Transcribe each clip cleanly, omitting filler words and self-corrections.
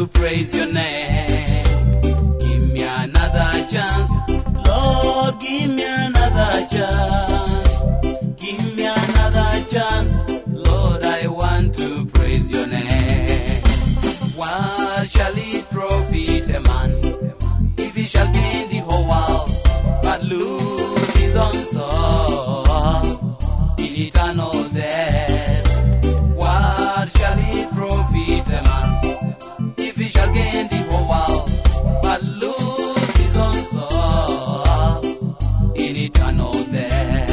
to praise your name. Give me another chance, Lord, give me another chance. Give me another chance, Lord, I want to praise your name. What shall it profit a man if he shall gain the whole world but lose his own soul in eternal death? What shall it profit a man if he shall gain the whole world but lose his own soul in eternal death?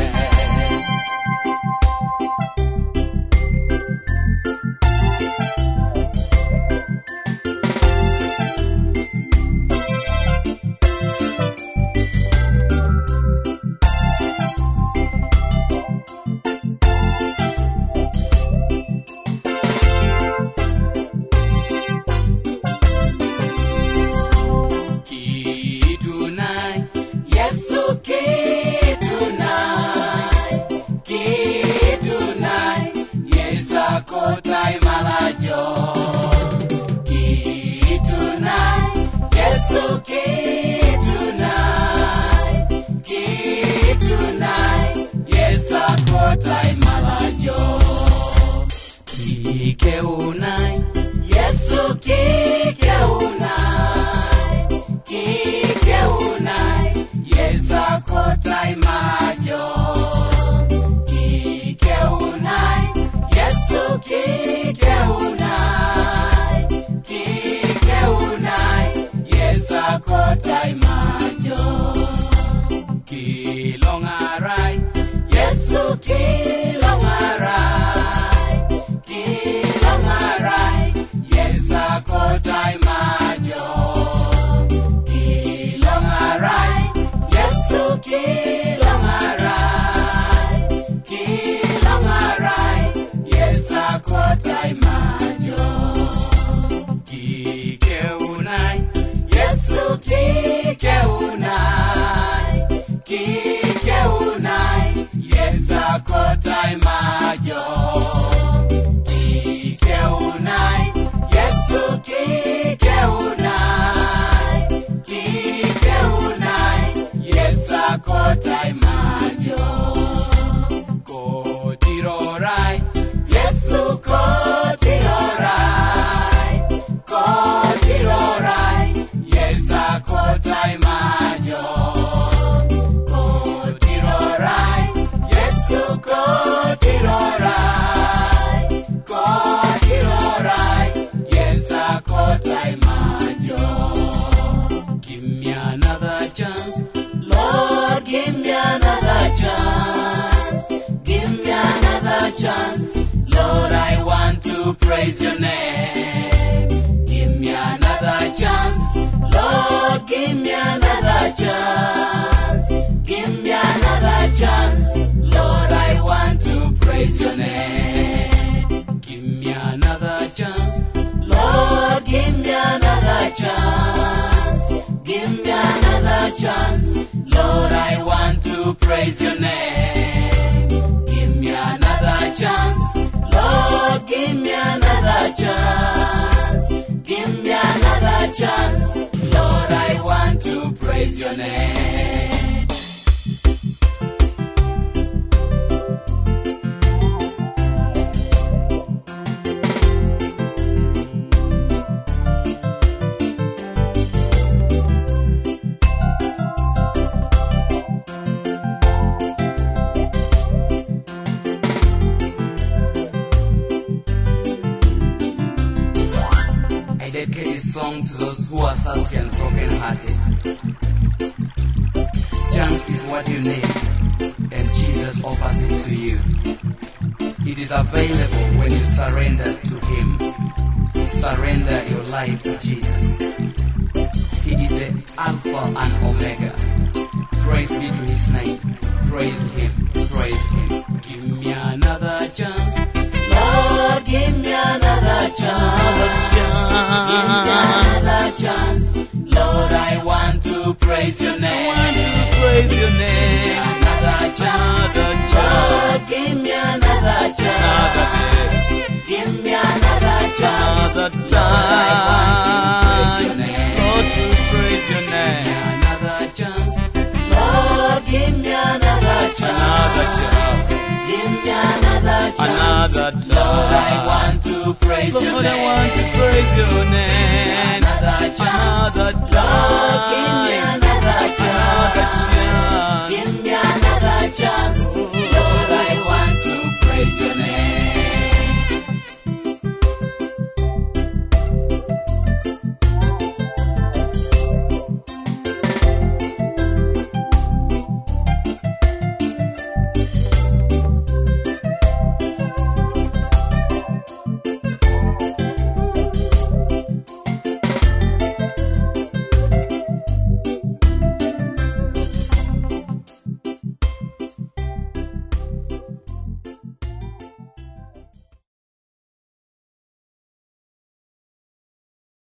Praise your name. Give me another chance, Lord, give me another chance. Give me another chance, Lord, I want to praise your name. Give me another chance, Lord, give me another chance. Give me another chance, Lord, I want to praise your name. Give me another chance, Lord, give me another chance. Give me another chance, Lord, I want to praise your name. Dedicate this song to those who are thirsty and broken-hearted. Chance is what you need, and Jesus offers it to you. It is available when you surrender to Him. Surrender your life to Jesus. He is the Alpha and Omega. Praise be to His name. Praise Him. Praise Him. Give me another chance, Lord, give me another chance. Give me another chance, Lord, I want to praise your name. Another chance, Lord, give me another chance. Give me another chance, Lord, I want to another time. Lord, I want to praise your Lord, name. I want to praise your name. Another chance. Another Lord, give me time. another chance. Another chance. Give me